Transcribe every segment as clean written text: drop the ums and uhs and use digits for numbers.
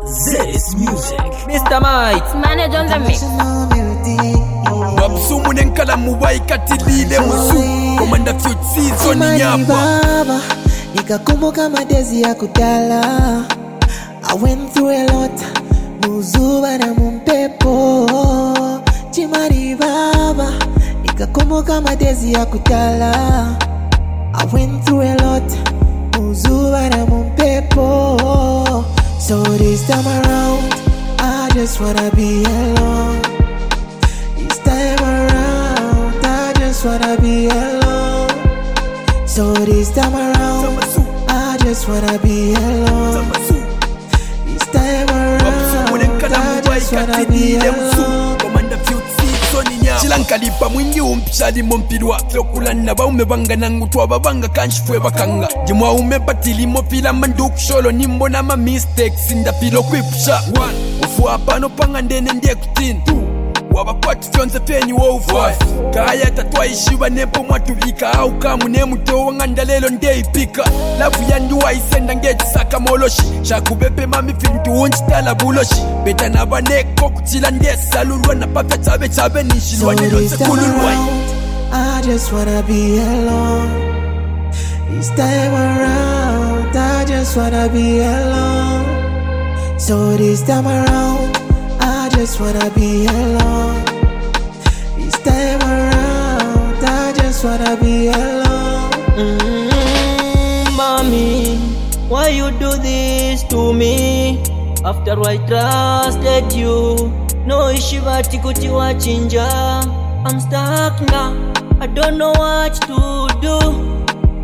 This music. Mr. Mike Manage on the mix. Wapsumu nenkala muwai katilile musu Komanda Future season nyapa Nikakumbuka madezi ya kutala. I went through a lot. Muzuba na mumpepo Chimari baba. Nikakumbuka madezi ya kutala. I went through a lot. Muzuba na mumpepo. So this time around I just wanna be alone. This time around I just wanna be alone. So this time around I just wanna be alone. This time around I just wanna be alone. Komanda Future season nyapa Chilankalipa mwingi umpishali mompilwa Flokula naba umebanga nangu tuwa banga kanshifwe bakanga Jimwa umepatili mopila manduku sholo Nimbo na ma mistakes inda pilo kwipusha 1. Ufuwa pano panga ndene ndiye kutini 2. Wabapati tionze penyi wa ufuwa Kaya tatwa ishiwa nepo mwatulika Au kamu nemu towa ngandalelo nde ipika Lafu yanduwa isenda ngeji saka moloshi Shakubepe mami fintu unchitala buloshi Beta naba neko kutila nde salulwa Na paka chabe chabe nishilwa So nilo this time sekululwa around I just wanna be alone. This time around I just wanna be alone. So this time around I just wanna be alone. This time around I just wanna be alone. Mommy, why you do this to me? After I trusted you, no ishivati kuti wachinja. I'm stuck now, I don't know what to do.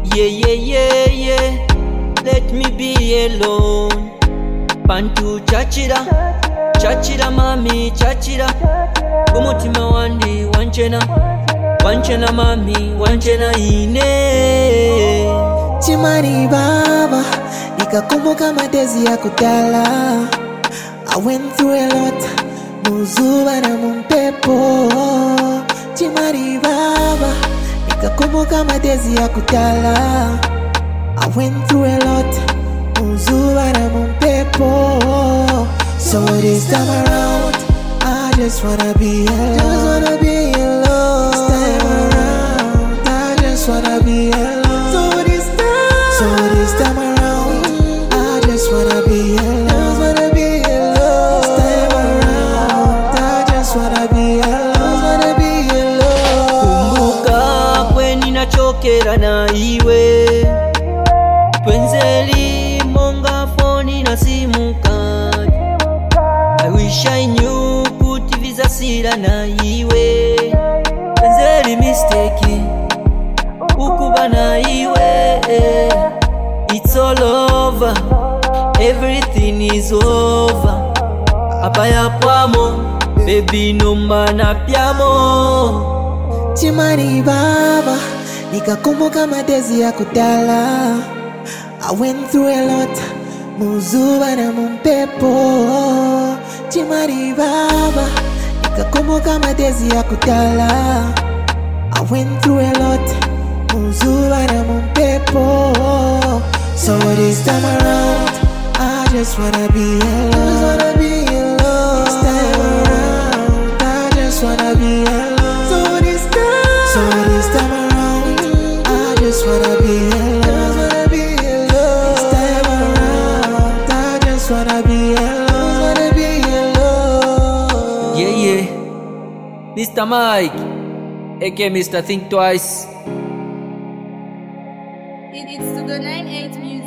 Yeah. Let me be alone. Pantu chachira mami chachira. Umutima wandi wanchena mami wanchena ine. Chimani baba, nikakumbuka madezi ya kutala. I went through a lot. Muzuba na mumpepo. Chimani baba, nikakumbuka madezi ya kutala. I went through a lot. Muzuba na mumpepo. So this time around I just wanna be alone. This time around I just wanna be alone. So this time around I just wanna be alone. This time around I just wanna be alone. Kumbuka kweni nachokera na iwe. Twenzeli monga phone na simu card. I wish I knew kuti visa sila na iwe. Twenzeli mistake ukuba na iwe. It's all over, everything is over. Abaya pwamo, baby nomba na piamo. Chimani baba, nikakumbuka madezi ya kutala. I went through a lot. Muzuba na mumpepo. Chimani baba, nikakumbuka madezi ya kutala. I went through a lot. Muzuba na mumpepo. So this time around I just wanna be alone. This time around I just wanna be alone. So this time around I just wanna be alone. This time around I just wanna be alone. Yeah. Mr. Mike, aka Mr. Think Twice. It's to the 98 music.